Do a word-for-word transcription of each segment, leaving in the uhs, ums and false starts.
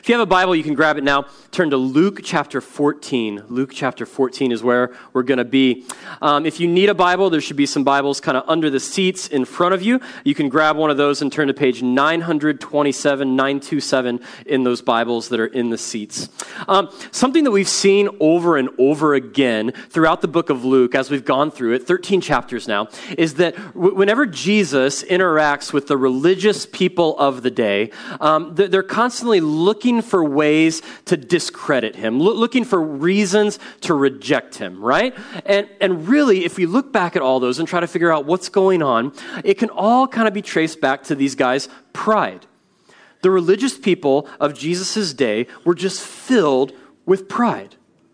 If you have a Bible, you can grab it now. Turn to Luke chapter fourteen. Luke chapter fourteen is where we're going to be. Um, if you need a Bible, there should be some Bibles kind of under the seats in front of you. You can grab one of those and turn to page nine twenty-seven, nine twenty-seven in those Bibles that are in the seats. Um, something that we've seen over and over again throughout the book of Luke, as we've gone through it, thirteen chapters now, is that w- whenever Jesus interacts with the religious people of the day, um, they're constantly looking for ways to discredit him, lo- looking for reasons to reject him, right? And and really, if we look back at all those and try to figure out what's going on, it can all kind of be traced back to these guys' pride. The religious people of Jesus' day were just filled with pride.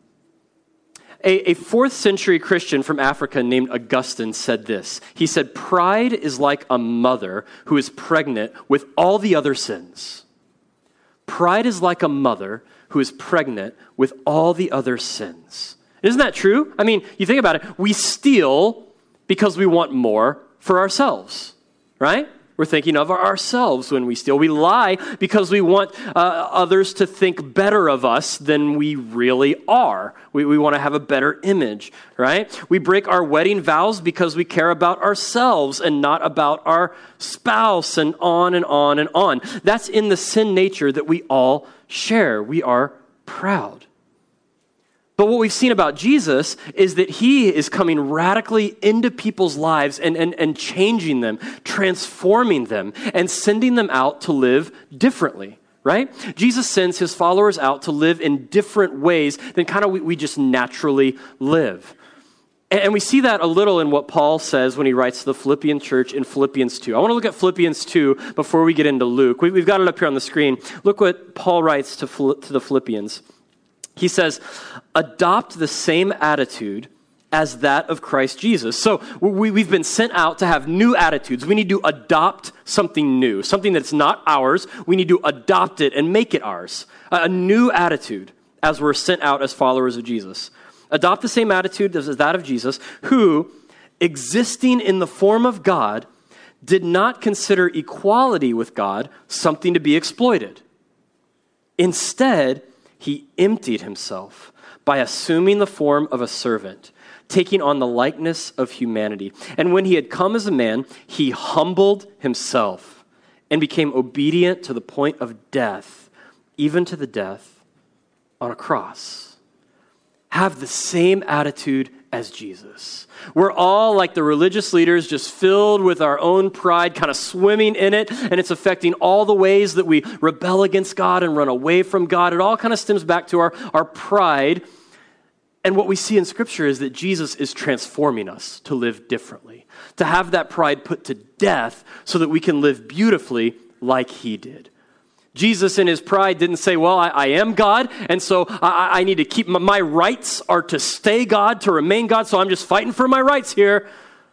A, a fourth century Christian from Africa named Augustine said this. He said, "Pride is like a mother who is pregnant with all the other sins." Pride is like a mother who is pregnant with all the other sins. Isn't that true? I mean, you think about it. We steal because we want more for ourselves, right? We're thinking of ourselves when we steal. We lie because we want uh, others to think better of us than we really are. We, we want to have a better image, right? We break our wedding vows because we care about ourselves and not about our spouse, and on and on and on. That's in the sin nature that we all share. We are proud. But what we've seen about Jesus is that he is coming radically into people's lives and, and, and changing them, transforming them, and sending them out to live differently, right? Jesus sends his followers out to live in different ways than kind of we, we just naturally live. And, and we see that a little in what Paul says when he writes to the Philippian church in Philippians two. I want to look at Philippians two before we get into Luke. We, we've got it up here on the screen. Look what Paul writes to, to the Philippians. He says, adopt the same attitude as that of Christ Jesus. So we, we've been sent out to have new attitudes. We need to adopt something new, something that's not ours. We need to adopt it and make it ours. A new attitude as we're sent out as followers of Jesus. Adopt the same attitude as that of Jesus, who, existing in the form of God, did not consider equality with God something to be exploited. Instead, he emptied himself by assuming the form of a servant, taking on the likeness of humanity. And when he had come as a man, he humbled himself and became obedient to the point of death, even to the death on a cross. Have the same attitude as Jesus. We're all like the religious leaders, just filled with our own pride, kind of swimming in it, and it's affecting all the ways that we rebel against God and run away from God. It all kind of stems back to our, our pride. And what we see in Scripture is that Jesus is transforming us to live differently, to have that pride put to death so that we can live beautifully like he did. Jesus in his pride didn't say, well, I, I am God, and so I, I need to keep my, my rights are to stay God, to remain God, so I'm just fighting for my rights here.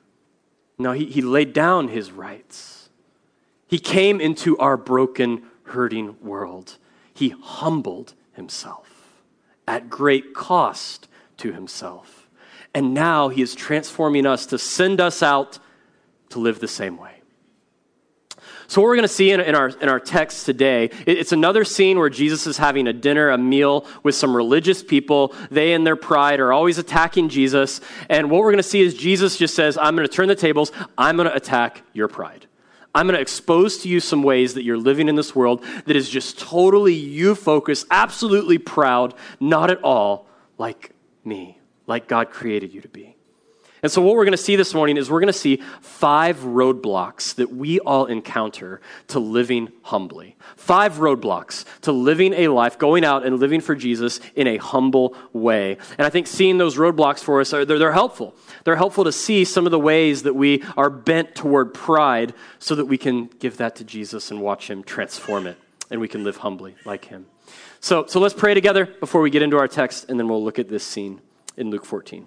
No, he, he laid down his rights. He came into our broken, hurting world. He humbled himself at great cost to himself. And now he is transforming us to send us out to live the same way. So what we're going to see in, in our in our text today, it, it's another scene where Jesus is having a dinner, a meal with some religious people. They, in their pride, are always attacking Jesus. And what we're going to see is Jesus just says, I'm going to turn the tables. I'm going to attack your pride. I'm going to expose to you some ways that you're living in this world that is just totally you-focused, absolutely proud, not at all like me, like God created you to be. And so what we're going to see this morning is we're going to see five roadblocks that we all encounter to living humbly. Five roadblocks to living a life, going out and living for Jesus in a humble way. And I think seeing those roadblocks for us, are they're, they're helpful. They're helpful to see some of the ways that we are bent toward pride so that we can give that to Jesus and watch him transform it, and we can live humbly like him. So, so let's pray together before we get into our text, and then we'll look at this scene in Luke fourteen.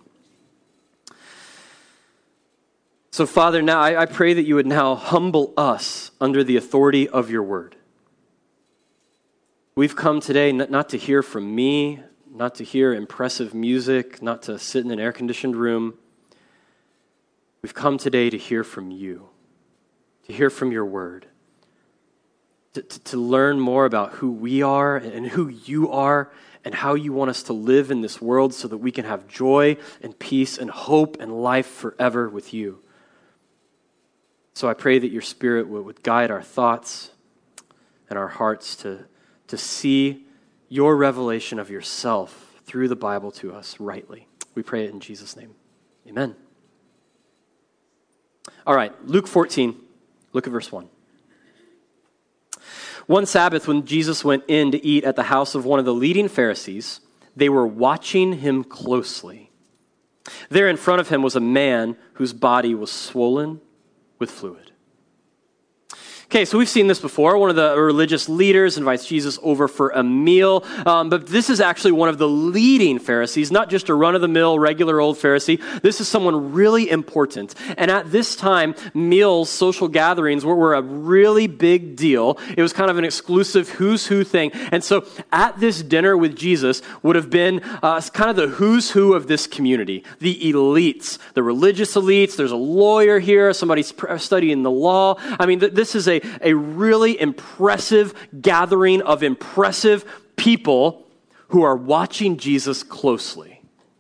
So, Father, now I, I pray that you would now humble us under the authority of your word. We've come today not, not to hear from me, not to hear impressive music, not to sit in an air-conditioned room. We've come today to hear from you, to hear from your word. to, to, to learn more about who we are and who you are and how you want us to live in this world so that we can have joy and peace and hope and life forever with you. So I pray that your Spirit would, would guide our thoughts and our hearts to, to see your revelation of yourself through the Bible to us rightly. We pray it in Jesus' name. Amen. All right, Luke fourteen, look at verse one. One Sabbath, when Jesus went in to eat at the house of one of the leading Pharisees, they were watching him closely. There in front of him was a man whose body was swollen with fluid. Okay, so we've seen this before. One of the religious leaders invites Jesus over for a meal, um, but this is actually one of the leading Pharisees, not just a run-of-the-mill, regular old Pharisee. This is someone really important. And at this time, meals, social gatherings were, were a really big deal. It was kind of an exclusive who's who thing. And so at this dinner with Jesus would have been uh, kind of the who's who of this community, the elites, the religious elites. There's a lawyer here, somebody studying the law. I mean, th- this is a a really impressive gathering of impressive people who are watching Jesus closely.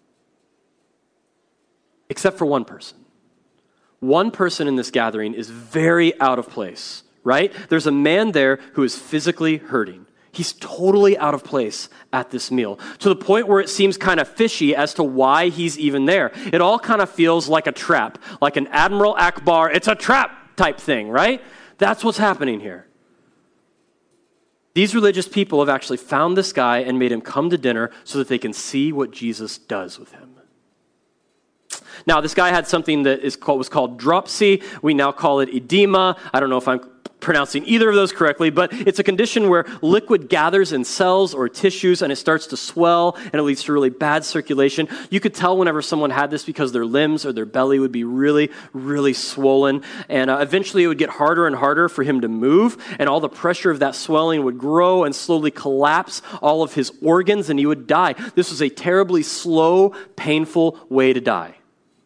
Except for one person. One person in this gathering is very out of place, right? There's a man there who is physically hurting. He's totally out of place at this meal, to the point where it seems kind of fishy as to why he's even there. It all kind of feels like a trap, like an Admiral Akbar, it's a trap type thing, right? That's what's happening here. These religious people have actually found this guy and made him come to dinner so that they can see what Jesus does with him. Now, this guy had something that is called, was called dropsy. We now call it edema. I don't know if I'm pronouncing either of those correctly, but it's a condition where liquid gathers in cells or tissues and it starts to swell and it leads to really bad circulation. You could tell whenever someone had this because their limbs or their belly would be really, really swollen. And uh, eventually it would get harder and harder for him to move, and all the pressure of that swelling would grow and slowly collapse all of his organs, and he would die. This was a terribly slow, painful way to die.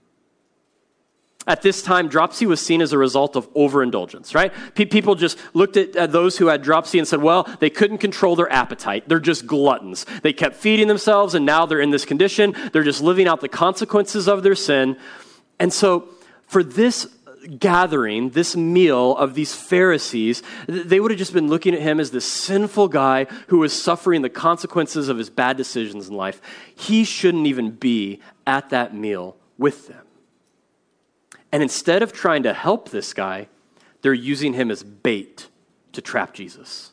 At this time, dropsy was seen as a result of overindulgence, right? Pe- people just looked at, at those who had dropsy and said, well, they couldn't control their appetite. They're just gluttons. They kept feeding themselves, and now they're in this condition. They're just living out the consequences of their sin. And so for this gathering, this meal of these Pharisees, they would have just been looking at him as this sinful guy who was suffering the consequences of his bad decisions in life. He shouldn't even be at that meal with them. And instead of trying to help this guy, they're using him as bait to trap Jesus.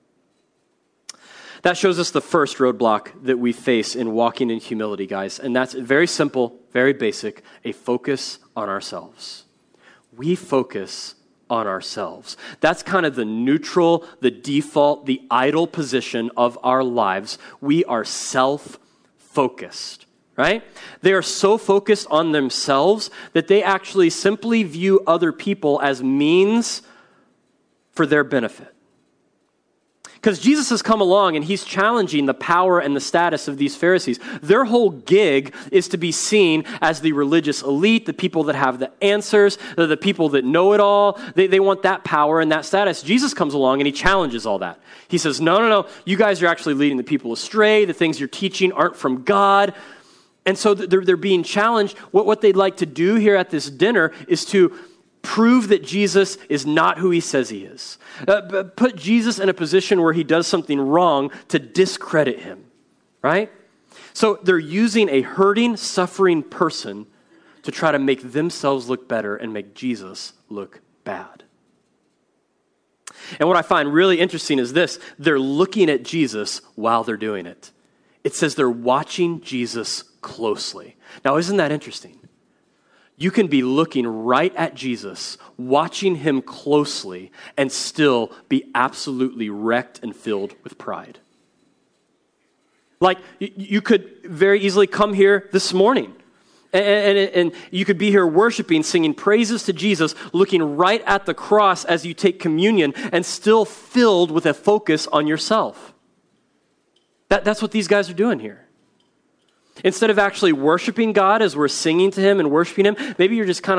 That shows us the first roadblock that we face in walking in humility, guys. And that's very simple, very basic, a focus on ourselves. We focus on ourselves. That's kind of the neutral, the default, the idle position of our lives. We are self-focused. Right? They are so focused on themselves that they actually simply view other people as means for their benefit. Because Jesus has come along and he's challenging the power and the status of these Pharisees. Their whole gig is to be seen as the religious elite, the people that have the answers, the people that know it all. They, they want that power and that status. Jesus comes along and he challenges all that. He says, no, no, no, you guys are actually leading the people astray. The things you're teaching aren't from God. And so they're, they're being challenged. What, what they'd like to do here at this dinner is to prove that Jesus is not who he says he is. Uh, put Jesus in a position where he does something wrong to discredit him, right? So they're using a hurting, suffering person to try to make themselves look better and make Jesus look bad. And what I find really interesting is this. They're looking at Jesus while they're doing it. It says they're watching Jesus closely. Now, isn't that interesting? You can be looking right at Jesus, watching him closely, and still be absolutely wrecked and filled with pride. Like, you could very easily come here this morning, and, and, and you could be here worshiping, singing praises to Jesus, looking right at the cross as you take communion, and still filled with a focus on yourself. That, that's what these guys are doing here. Instead of actually worshiping God as we're singing to him and worshiping him, maybe you're just kind of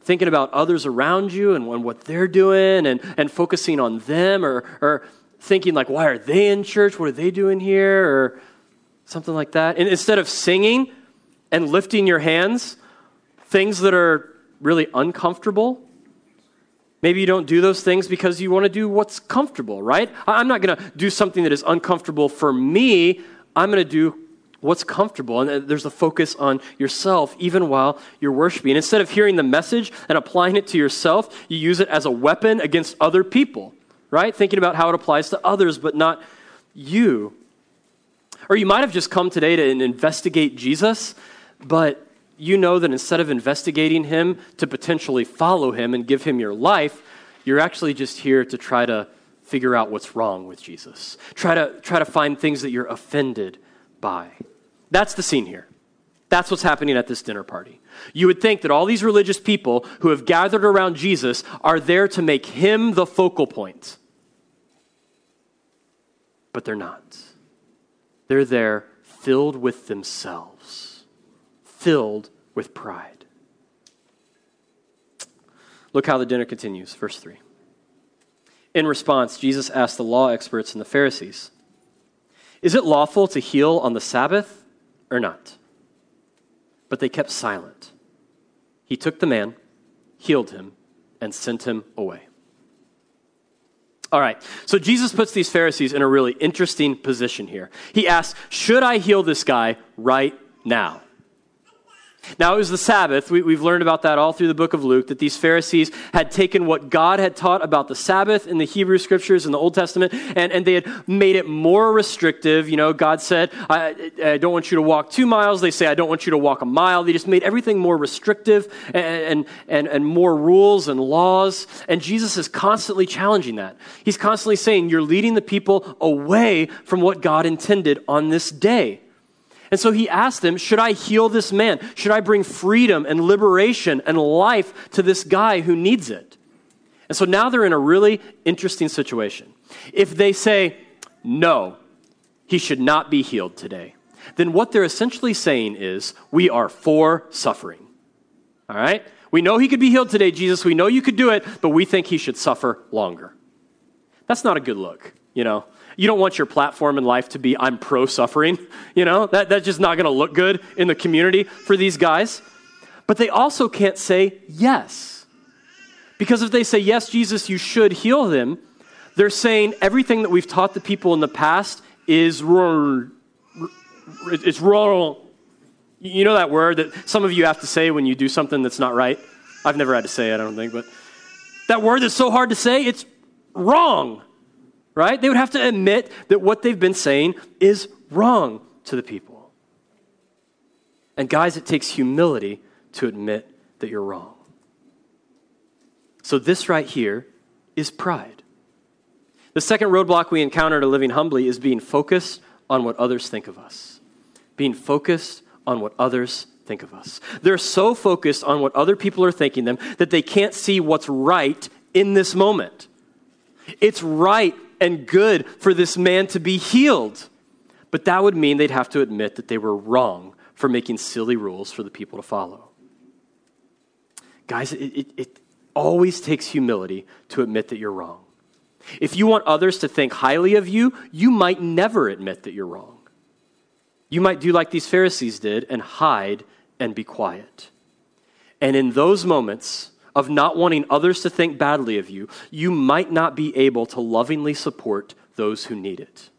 thinking about others around you and what they're doing and, and focusing on them or, or thinking like, why are they in church? What are they doing here? Or something like that. And instead of singing and lifting your hands, things that are really uncomfortable, maybe you don't do those things because you want to do what's comfortable, right? I'm not going to do something that is uncomfortable for me. I'm going to do what's comfortable. And there's a focus on yourself even while you're worshiping. Instead of hearing the message and applying it to yourself, you use it as a weapon against other people, right? Thinking about how it applies to others, but not you. Or you might have just come today to investigate Jesus, but you know that instead of investigating him to potentially follow him and give him your life, you're actually just here to try to figure out what's wrong with Jesus. Try to try to find things that you're offended by. That's the scene here. That's what's happening at this dinner party. You would think that all these religious people who have gathered around Jesus are there to make him the focal point. But they're not. They're there filled with themselves, filled with pride. Look how the dinner continues, verse three. In response, Jesus asked the law experts and the Pharisees, "Is it lawful to heal on the Sabbath or not?" But they kept silent. He took the man, healed him, and sent him away. All right, so Jesus puts these Pharisees in a really interesting position here. He asks, should I heal this guy right now? Now, it was the Sabbath. We, we've learned about that all through the book of Luke, that these Pharisees had taken what God had taught about the Sabbath in the Hebrew Scriptures in the Old Testament, and, and they had made it more restrictive. You know, God said, I, I don't want you to walk two miles. They say, I don't want you to walk a mile. They just made everything more restrictive and, and, and more rules and laws. And Jesus is constantly challenging that. He's constantly saying, you're leading the people away from what God intended on this day. And so he asked them, should I heal this man? Should I bring freedom and liberation and life to this guy who needs it? And so now they're in a really interesting situation. If they say, no, he should not be healed today, then what they're essentially saying is, we are for suffering. All right? We know he could be healed today, Jesus. We know you could do it, but we think he should suffer longer. That's not a good look, you know? You don't want your platform in life to be, I'm pro-suffering. You know, that, that's just not going to look good in the community for these guys. But they also can't say yes. Because if they say, yes, Jesus, you should heal them, they're saying everything that we've taught the people in the past is wrong. It's wrong. You know that word that some of you have to say when you do something that's not right? I've never had to say it, I don't think. But that word that's so hard to say, it's wrong. Right? They would have to admit that what they've been saying is wrong to the people. And guys, it takes humility to admit that you're wrong. So this right here is pride. The second roadblock we encounter to living humbly is being focused on what others think of us. Being focused on what others think of us. They're so focused on what other people are thinking them that they can't see what's right in this moment. It's right and good for this man to be healed. But that would mean they'd have to admit that they were wrong for making silly rules for the people to follow. Guys, it, it, it always takes humility to admit that you're wrong. If you want others to think highly of you, you might never admit that you're wrong. You might do like these Pharisees did and hide and be quiet. And in those moments of not wanting others to think badly of you, you might not be able to lovingly support those who need it.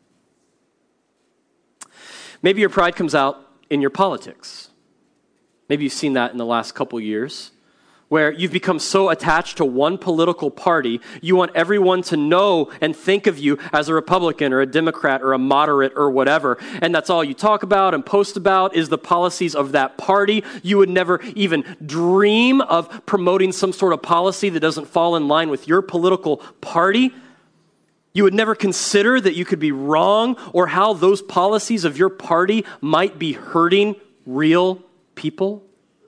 Maybe your pride comes out in your politics. Maybe you've seen that in the last couple years, where you've become so attached to one political party, you want everyone to know and think of you as a Republican or a Democrat or a moderate or whatever. And that's all you talk about and post about is the policies of that party. You would never even dream of promoting some sort of policy that doesn't fall in line with your political party. You would never consider that you could be wrong or how those policies of your party might be hurting real people.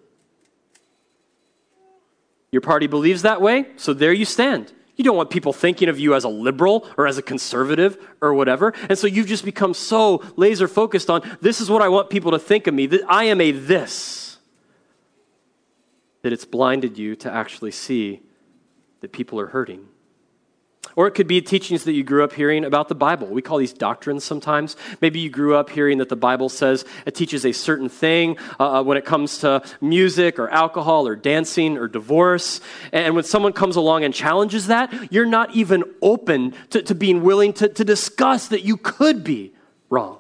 Your party believes that way, so there you stand. You don't want people thinking of you as a liberal or as a conservative or whatever. And so you've just become so laser focused on, this is what I want people to think of me, that I am a this. that it's blinded you to actually see that people are hurting. Or it could be teachings that you grew up hearing about the Bible. We call these doctrines sometimes. Maybe you grew up hearing that the Bible says it teaches a certain thing uh, when it comes to music or alcohol or dancing or divorce. And when someone comes along and challenges that, you're not even open to, to being willing to, to discuss that you could be wrong.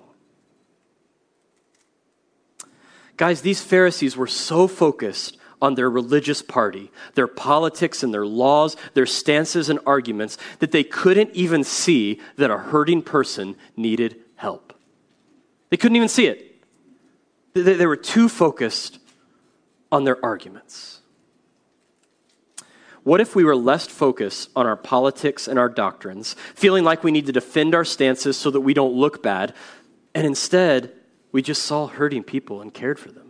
Guys, these Pharisees were so focused on their religious party, their politics and their laws, their stances and arguments, that they couldn't even see that a hurting person needed help. They couldn't even see it. They, they were too focused on their arguments. What if we were less focused on our politics and our doctrines, feeling like we need to defend our stances so that we don't look bad, and instead we just saw hurting people and cared for them?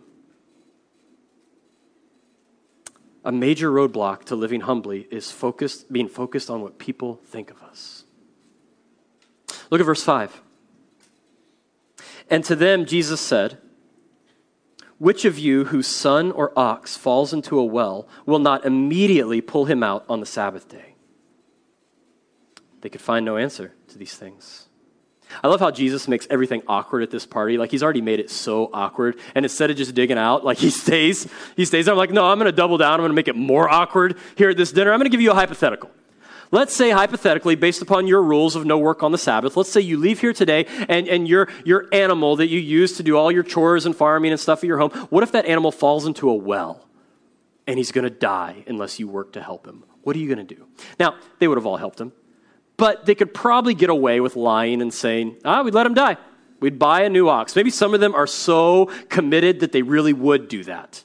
A major roadblock to living humbly is focused, being focused on what people think of us. Look at verse five. And to them Jesus said, which of you whose son or ox falls into a well will not immediately pull him out on the Sabbath day? They could find no answer to these things. I love how Jesus makes everything awkward at this party. Like, he's already made it so awkward. And instead of just digging out, like, he stays. He stays there. I'm like, no, I'm going to double down. I'm going to make it more awkward here at this dinner. I'm going to give you a hypothetical. Let's say, hypothetically, based upon your rules of no work on the Sabbath, let's say you leave here today and, and your, your animal that you use to do all your chores and farming and stuff at your home, what if that animal falls into a well and he's going to die unless you work to help him? What are you going to do? Now, they would have all helped him. But they could probably get away with lying and saying, ah, we'd let him die. We'd buy a new ox. Maybe some of them are so committed that they really would do that.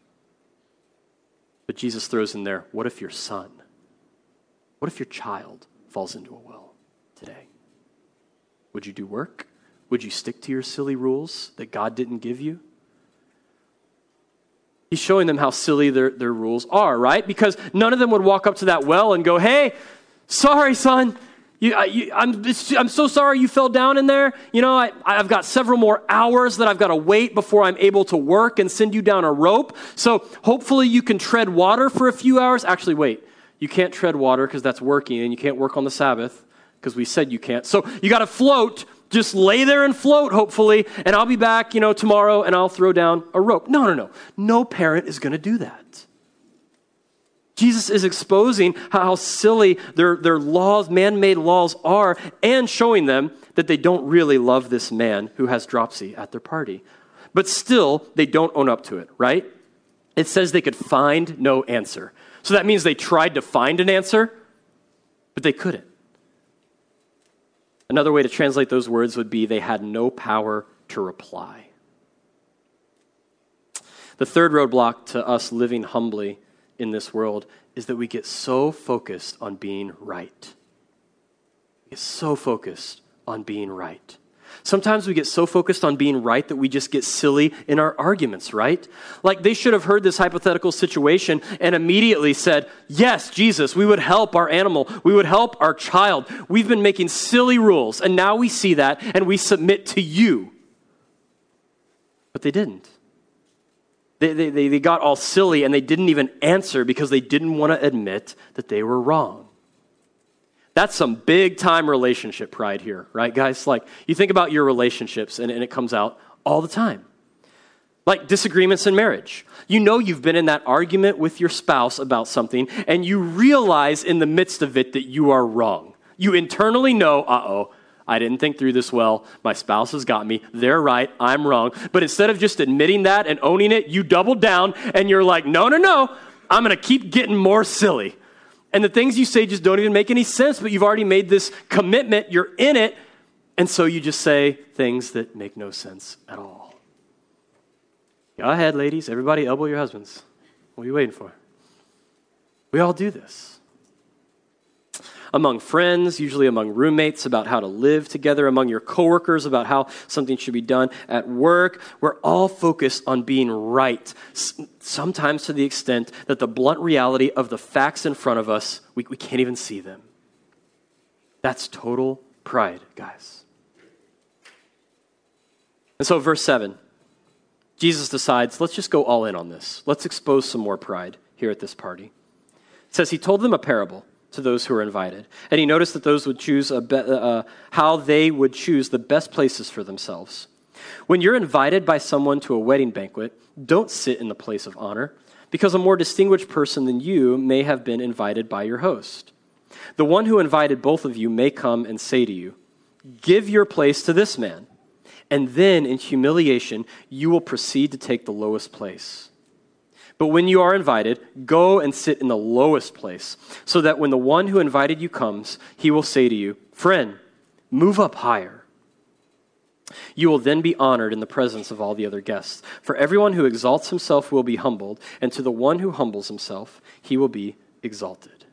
But Jesus throws in there, what if your son, what if your child falls into a well today? Would you do work? Would you stick to your silly rules that God didn't give you? He's showing them how silly their, their rules are, right? Because none of them would walk up to that well and go, hey, sorry, son. You, I, you, I'm, I'm so sorry you fell down in there. You know, I, I've got several more hours that I've got to wait before I'm able to work and send you down a rope. So hopefully you can tread water for a few hours. Actually, wait. You can't tread water because that's working, and you can't work on the Sabbath because we said you can't. So you got to float. Just lay there and float, hopefully, and I'll be back, you know, tomorrow, and I'll throw down a rope. No, no, no. No parent is going to do that. Jesus is exposing how silly their, their laws, man-made laws are, and showing them that they don't really love this man who has dropsy at their party. But still, they don't own up to it, right? It says they could find no answer. So that means they tried to find an answer, but they couldn't. Another way to translate those words would be they had no power to reply. The third roadblock to us living humbly in this world is that we get so focused on being right. We get so focused on being right. Sometimes we get so focused on being right that we just get silly in our arguments, right? Like, they should have heard this hypothetical situation and immediately said, yes, Jesus, we would help our animal. We would help our child. We've been making silly rules, and now we see that, and we submit to you. But they didn't. They, they, they got all silly, and they didn't even answer because they didn't want to admit that they were wrong. That's some big-time relationship pride here, right, guys? Like, you think about your relationships, and, and it comes out all the time. Like disagreements in marriage. You know you've been in that argument with your spouse about something, and you realize in the midst of it that you are wrong. You internally know, uh-oh, I didn't think through this well. My spouse has got me. They're right. I'm wrong. But instead of just admitting that and owning it, you double down, and you're like, no, no, no. I'm going to keep getting more silly. And the things you say just don't even make any sense, but you've already made this commitment. You're in it. And so you just say things that make no sense at all. Go ahead, ladies. Everybody elbow your husbands. What are you waiting for? We all do this. Among friends, usually among roommates, about how to live together, among your coworkers, about how something should be done at work. We're all focused on being right, sometimes to the extent that the blunt reality of the facts in front of us, we, we can't even see them. That's total pride, guys. And so verse seven, Jesus decides, let's just go all in on this. Let's expose some more pride. here at this party. It says he told them a parable to those who were invited. And he noticed that those would choose a be- uh, how they would choose the best places for themselves. When you're invited by someone to a wedding banquet, don't sit in the place of honor, because a more distinguished person than you may have been invited by your host. The one who invited both of you may come and say to you, "Give your place to this man." And then in humiliation, you will proceed to take the lowest place. But when you are invited, go and sit in the lowest place, so that when the one who invited you comes, he will say to you, "Friend, move up higher." You will then be honored in the presence of all the other guests. For everyone who exalts himself will be humbled, and to the one who humbles himself, he will be exalted.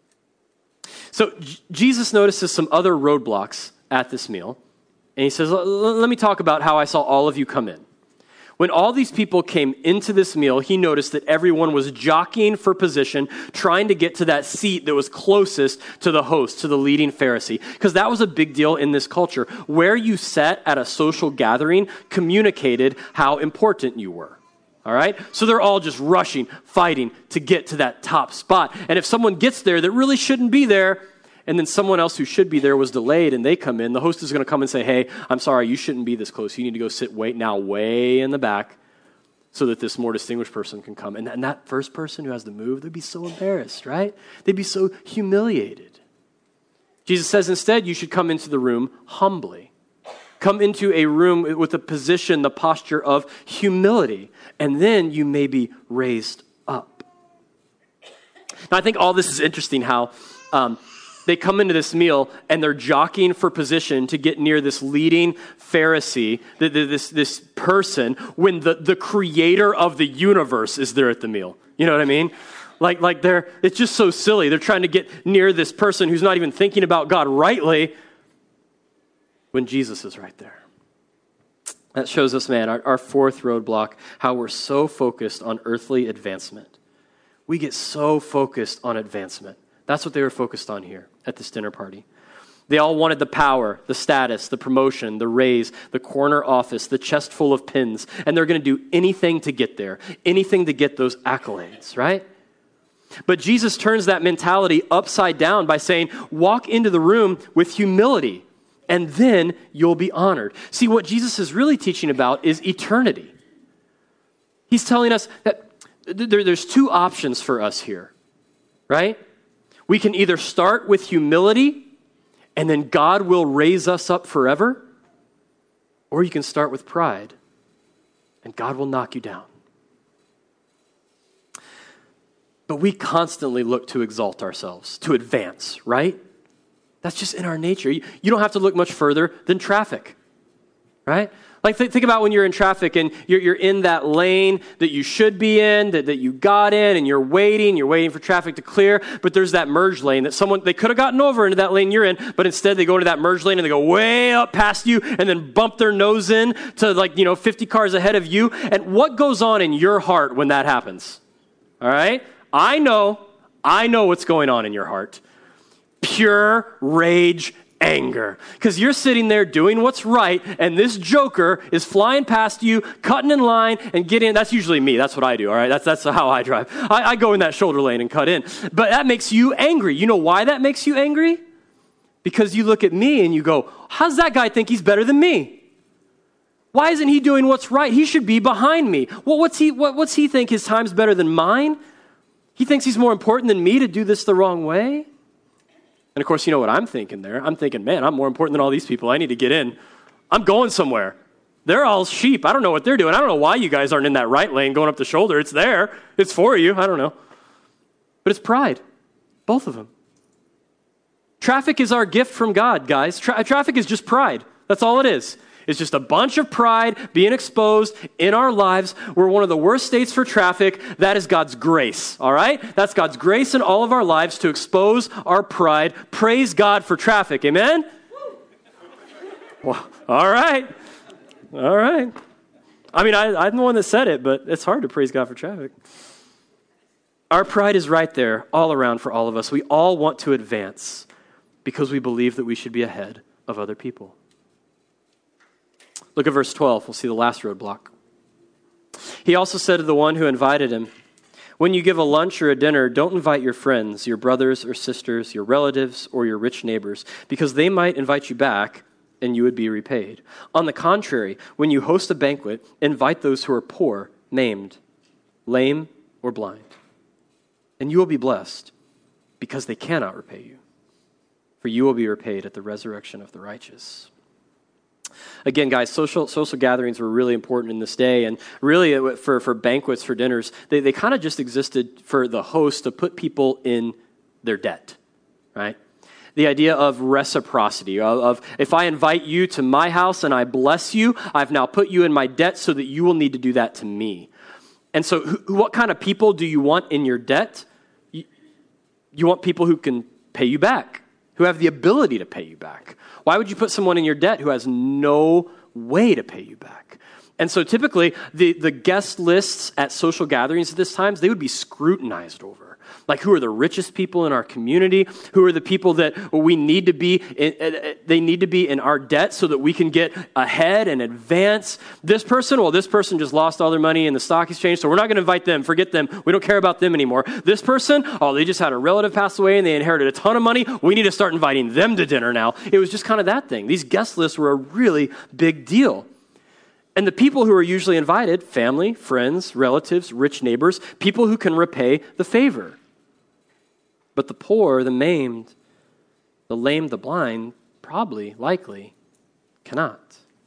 So J- Jesus notices some other roadblocks at this meal, and he says, let me talk about how I saw all of you come in. When all these people came into this meal, he noticed that everyone was jockeying for position, trying to get to that seat that was closest to the host, to the leading Pharisee, because that was a big deal in this culture. Where you sat at a social gathering communicated how important you were. All right? So they're all just rushing, fighting to get to that top spot. And if someone gets there that really shouldn't be there, and then someone else who should be there was delayed and they come in, the host is going to come and say, "Hey, I'm sorry, you shouldn't be this close. You need to go sit way, now way in the back so that this more distinguished person can come." And, and that first person who has to move, they'd be so embarrassed, right? They'd be so humiliated. Jesus says instead you should come into the room humbly. Come into a room with a position, the posture of humility, and then you may be raised up. Now, I think all this is interesting how um, they come into this meal and they're jockeying for position to get near this leading Pharisee, this, this person, when the, the creator of the universe is there at the meal. You know what I mean? Like, like they're, it's just so silly. They're trying to get near this person who's not even thinking about God rightly when Jesus is right there. That shows us, man, our, our fourth roadblock, how we're so focused on earthly advancement. We get so focused on advancement. That's what they were focused on here at this dinner party. They all wanted the power, the status, the promotion, the raise, the corner office, the chest full of pins, and they're going to do anything to get there, anything to get those accolades, right? But Jesus turns that mentality upside down by saying, walk into the room with humility, and then you'll be honored. See, what Jesus is really teaching about is eternity. He's telling us that there, there's two options for us here, right? We can either start with humility, and then God will raise us up forever, or you can start with pride, and God will knock you down. But we constantly look to exalt ourselves, to advance, right? That's just in our nature. You, you don't have to look much further than traffic, right? Like th- think about when you're in traffic and you're, you're in that lane that you should be in, that, that you got in, and you're waiting, you're waiting for traffic to clear, but there's that merge lane that someone, they could have gotten over into that lane you're in, but instead they go into that merge lane and they go way up past you and then bump their nose in to like, you know, fifty cars ahead of you. And what goes on in your heart when that happens? All right? I know, I know what's going on in your heart. Pure rage, anger. Because you're sitting there doing what's right, and this joker is flying past you, cutting in line, and getting in. That's usually me. That's what I do, all right? That's that's how I drive. I, I go in that shoulder lane and cut in. But that makes you angry. You know why that makes you angry? Because you look at me and you go, how does that guy think he's better than me? Why isn't he doing what's right? He should be behind me. Well, what's he, what, what's he think his time's better than mine? He thinks he's more important than me to do this the wrong way? And of course, you know what I'm thinking there. I'm thinking, man, I'm more important than all these people. I need to get in. I'm going somewhere. They're all sheep. I don't know what they're doing. I don't know why you guys aren't in that right lane going up the shoulder. It's there. It's for you. I don't know. But it's pride. Both of them. Traffic is our gift from God, guys. Tra- traffic is just pride. That's all it is. It's just a bunch of pride being exposed in our lives. We're one of the worst states for traffic. That is God's grace, all right? That's God's grace in all of our lives to expose our pride. Praise God for traffic, amen? Well, all right. All right. I mean, I, I'm the one that said it, but it's hard to praise God for traffic. Our pride is right there all around for all of us. We all want to advance because we believe that we should be ahead of other people. Look at verse twelve. We'll see the last roadblock. He also said to the one who invited him, When you give a lunch or a dinner, don't invite your friends, your brothers or sisters, your relatives, or your rich neighbors, because they might invite you back and you would be repaid. On the contrary, when you host a banquet, invite those who are poor, maimed, lame, or blind, and you will be blessed, because they cannot repay you, for you will be repaid at the resurrection of the righteous. Again, guys, social social gatherings were really important in this day, and really for, for banquets, for dinners, they, they kind of just existed for the host to put people in their debt, right? The idea of reciprocity, of, of if I invite you to my house and I bless you, I've now put you in my debt so that you will need to do that to me. And so who, what kind of people do you want in your debt? You, you want people who can pay you back, who have the ability to pay you back. Why would you put someone in your debt who has no way to pay you back? And so typically, the, the guest lists at social gatherings at this time, they would be scrutinized over. Like, who are the richest people in our community? Who are the people that we need to be, in, they need to be in our debt so that we can get ahead and advance? This person, well, this person just lost all their money in the stock exchange, so we're not going to invite them. Forget them. We don't care about them anymore. This person, oh, they just had a relative pass away and they inherited a ton of money. We need to start inviting them to dinner now. It was just kind of that thing. These guest lists were a really big deal. And the people who are usually invited, family, friends, relatives, rich neighbors, people who can repay the favor. But the poor, the maimed, the lame, the blind, probably, likely, cannot.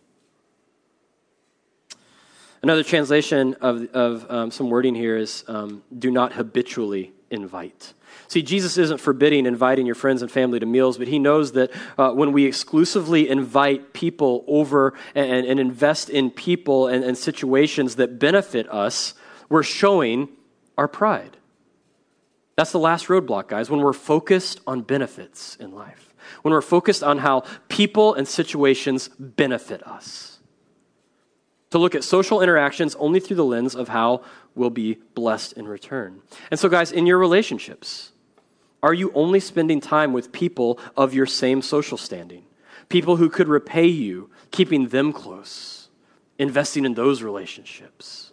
Another translation of, of um, some wording here is um, do not habitually invite. See, Jesus isn't forbidding inviting your friends and family to meals, but he knows that uh, when we exclusively invite people over and, and invest in people and, and situations that benefit us, we're showing our pride. That's the last roadblock, guys, when we're focused on benefits in life, when we're focused on how people and situations benefit us. To look at social interactions only through the lens of how we'll be blessed in return. And so, guys, in your relationships, are you only spending time with people of your same social standing? People who could repay you, keeping them close, investing in those relationships.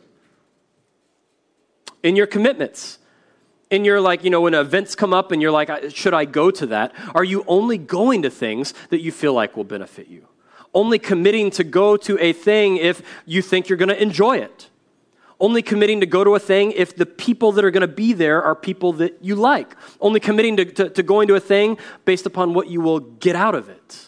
In your commitments, in your, like, you know, when events come up and you're like, should I go to that? Are you only going to things that you feel like will benefit you? Only committing to go to a thing if you think you're going to enjoy it. Only committing to go to a thing if the people that are going to be there are people that you like. Only committing to, to, to going to a thing based upon what you will get out of it.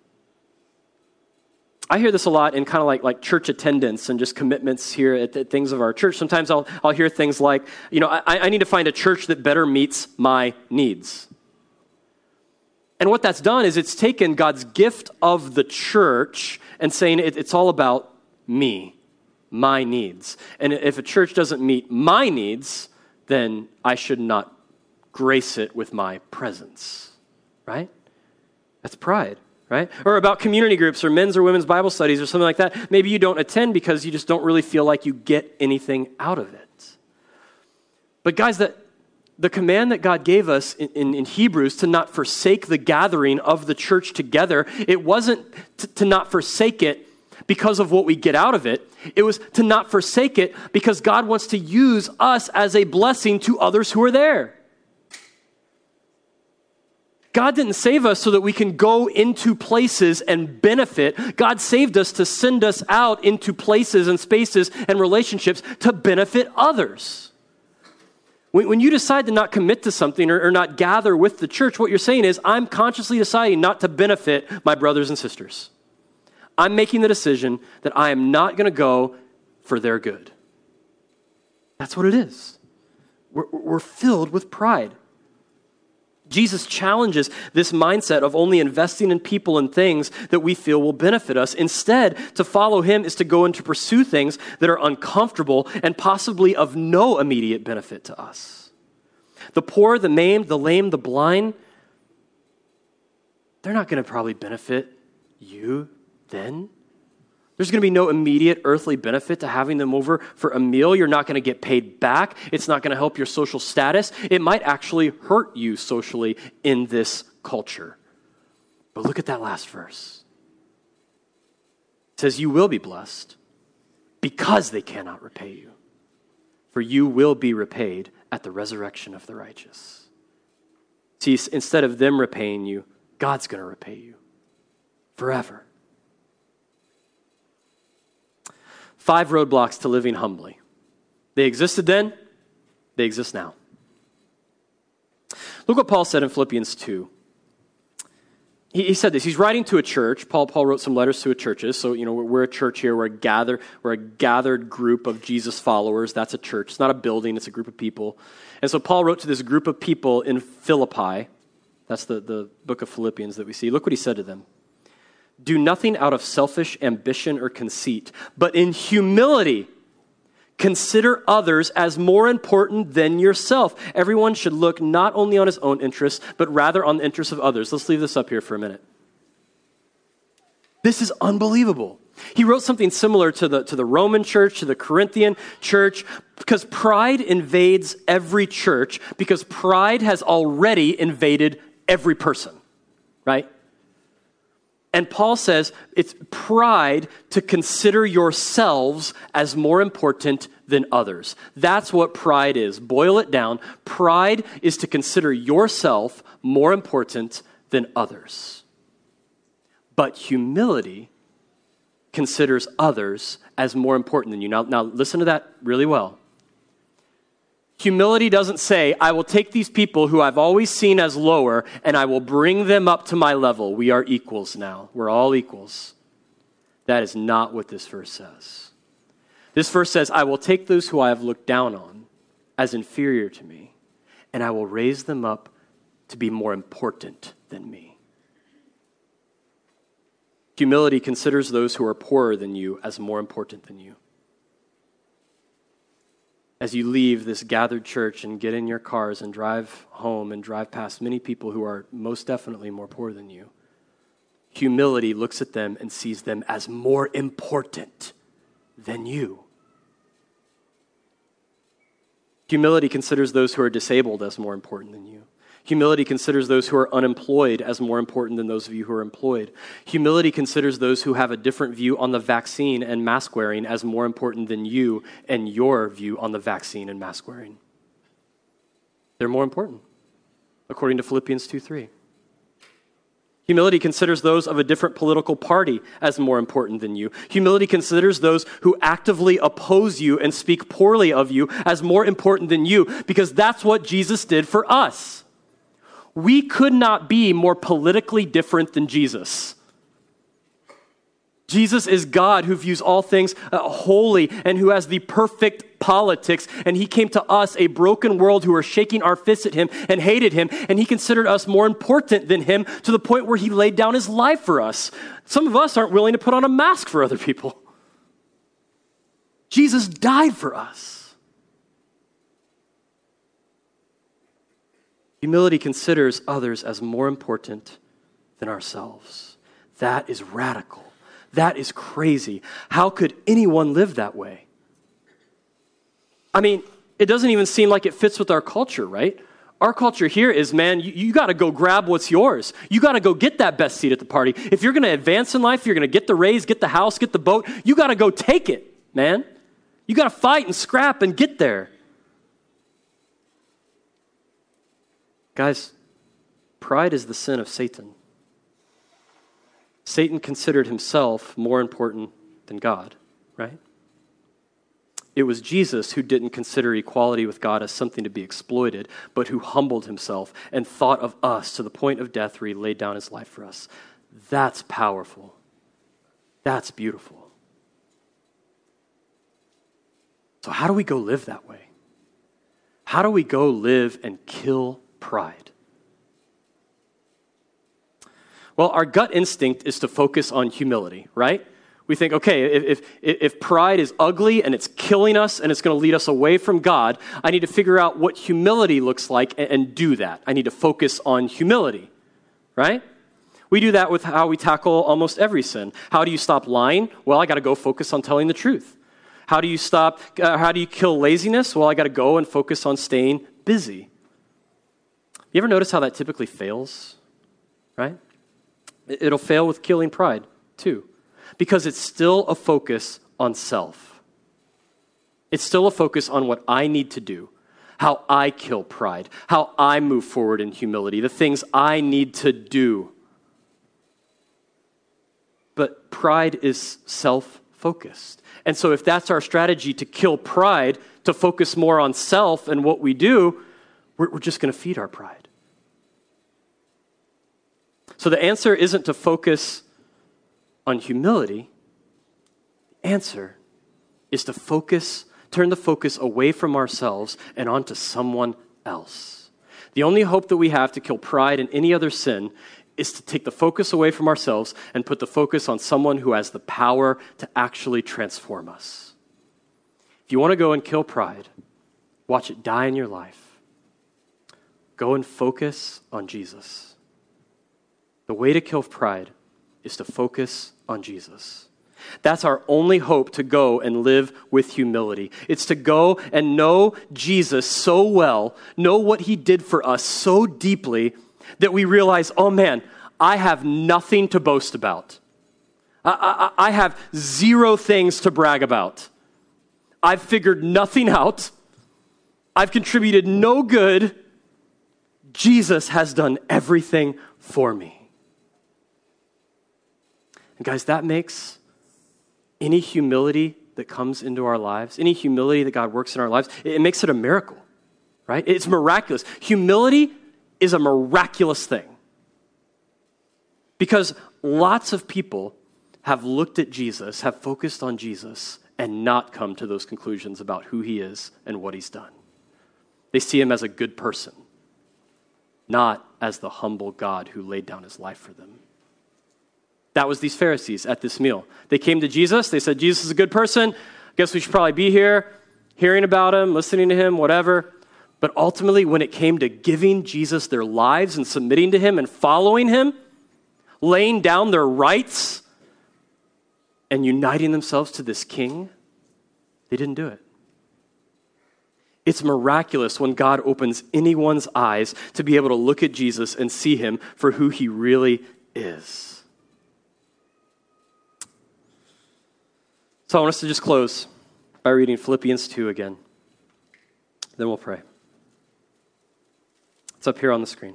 I hear this a lot in kind of like, like church attendance and just commitments here at, at things of our church. Sometimes I'll, I'll hear things like, you know, I, I need to find a church that better meets my needs. And what that's done is it's taken God's gift of the church and saying it, it's all about me, my needs. And if a church doesn't meet my needs, then I should not grace it with my presence, right? That's pride, right? Or about community groups or men's or women's Bible studies or something like that. Maybe you don't attend because you just don't really feel like you get anything out of it. But guys, that the command that God gave us in, in, in Hebrews to not forsake the gathering of the church together, it wasn't to, to not forsake it because of what we get out of it. It was to not forsake it because God wants to use us as a blessing to others who are there. God didn't save us so that we can go into places and benefit. God saved us to send us out into places and spaces and relationships to benefit others. When you decide to not commit to something or, or not gather with the church, what you're saying is, I'm consciously deciding not to benefit my brothers and sisters. I'm making the decision that I am not going to go for their good. That's what it is. We're, we're filled with pride. Jesus challenges this mindset of only investing in people and things that we feel will benefit us. Instead, to follow him is to go and to pursue things that are uncomfortable and possibly of no immediate benefit to us. The poor, the maimed, the lame, the blind, they're not going to probably benefit you then. There's going to be no immediate earthly benefit to having them over for a meal. You're not going to get paid back. It's not going to help your social status. It might actually hurt you socially in this culture. But look at that last verse. It says, you will be blessed because they cannot repay you. for you will be repaid at the resurrection of the righteous. See, instead of them repaying you, God's going to repay you forever. Five roadblocks to living humbly. They existed then, they exist now. Look what Paul said in Philippians two. He, he said this. He's writing to a church. Paul Paul wrote some letters to a churches. So, you know, we're, we're a church here. We're a gather, we're a gathered group of Jesus followers. That's a church. It's not a building. It's a group of people. And so Paul wrote to this group of people in Philippi. That's the, the book of Philippians that we see. Look what he said to them. Do nothing out of selfish ambition or conceit, but in humility consider others as more important than yourself. Everyone should look not only on his own interests, but rather on the interests of others. Let's leave this up here for a minute. This is unbelievable. He wrote something similar to the, to the Roman church, to the Corinthian church, because pride invades every church, because pride has already invaded every person, right? And Paul says it's pride to consider yourselves as more important than others. That's what pride is. Boil it down. Pride is to consider yourself more important than others. But humility considers others as more important than you. Now, now listen to that really well. Humility doesn't say, I will take these people who I've always seen as lower and I will bring them up to my level. We are equals now. We're all equals. That is not what this verse says. This verse says, I will take those who I have looked down on as inferior to me, and I will raise them up to be more important than me. Humility considers those who are poorer than you as more important than you. As you leave this gathered church and get in your cars and drive home and drive past many people who are most definitely more poor than you, humility looks at them and sees them as more important than you. Humility considers those who are disabled as more important than you. Humility considers those who are unemployed as more important than those of you who are employed. Humility considers those who have a different view on the vaccine and mask wearing as more important than you and your view on the vaccine and mask wearing. They're more important, according to Philippians two three. Humility considers those of a different political party as more important than you. Humility considers those who actively oppose you and speak poorly of you as more important than you, because that's what Jesus did for us. We could not be more politically different than Jesus. Jesus is God who views all things uh, holy and who has the perfect politics. And he came to us, a broken world, who are shaking our fists at him and hated him. And he considered us more important than him to the point where he laid down his life for us. Some of us aren't willing to put on a mask for other people. Jesus died for us. Humility considers others as more important than ourselves. That is radical. That is crazy. How could anyone live that way? I mean, it doesn't even seem like it fits with our culture, right? Our culture here is, man, you, you got to go grab what's yours. You got to go get that best seat at the party. If you're going to advance in life, you're going to get the raise, get the house, get the boat, you got to go take it, man. You got to fight and scrap and get there. Guys, pride is the sin of Satan. Satan considered himself more important than God, right? It was Jesus who didn't consider equality with God as something to be exploited, but who humbled himself and thought of us to the point of death where he laid down his life for us. That's powerful. That's beautiful. So how do we go live that way? How do we go live and kill pride? Well, our gut instinct is to focus on humility, right? We think, okay, if, if, if pride is ugly and it's killing us and it's going to lead us away from God, I need to figure out what humility looks like and, and do that. I need to focus on humility, right? We do that with how we tackle almost every sin. How do you stop lying? Well, I got to go focus on telling the truth. How do you stop, uh, how do you kill laziness? Well, I got to go and focus on staying busy. You ever notice how that typically fails, right? It'll fail with killing pride, too, because it's still a focus on self. It's still a focus on what I need to do, how I kill pride, how I move forward in humility, the things I need to do. But pride is self-focused. And so if that's our strategy to kill pride, to focus more on self and what we do, we're, we're just going to feed our pride. So the answer isn't to focus on humility. The answer is to focus, turn the focus away from ourselves and onto someone else. The only hope that we have to kill pride and any other sin is to take the focus away from ourselves and put the focus on someone who has the power to actually transform us. If you want to go and kill pride, watch it die in your life. Go and focus on Jesus. The way to kill pride is to focus on Jesus. That's our only hope to go and live with humility. It's to go and know Jesus so well, know what he did for us so deeply that we realize, oh man, I have nothing to boast about. I, I, I have zero things to brag about. I've figured nothing out. I've contributed no good. Jesus has done everything for me. And guys, that makes any humility that comes into our lives, any humility that God works in our lives, it, it makes it a miracle, right? It's miraculous. Humility is a miraculous thing. Because lots of people have looked at Jesus, have focused on Jesus, and not come to those conclusions about who he is and what he's done. They see him as a good person, not as the humble God who laid down his life for them. That was these Pharisees at this meal. They came to Jesus. They said, Jesus is a good person. I guess we should probably be here, hearing about him, listening to him, whatever. But ultimately, when it came to giving Jesus their lives and submitting to him and following him, laying down their rights and uniting themselves to this king, they didn't do it. It's miraculous when God opens anyone's eyes to be able to look at Jesus and see him for who he really is. So I want us to just close by reading Philippians two again. Then we'll pray. It's up here on the screen.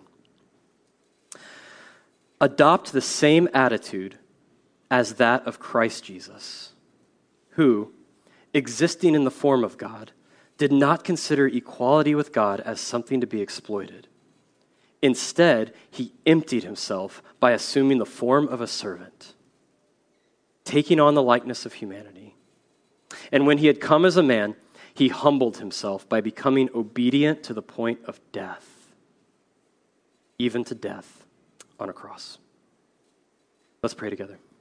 Adopt the same attitude as that of Christ Jesus, who, existing in the form of God, did not consider equality with God as something to be exploited. Instead, he emptied himself by assuming the form of a servant, taking on the likeness of humanity. And when he had come as a man, he humbled himself by becoming obedient to the point of death, even to death on a cross. Let's pray together.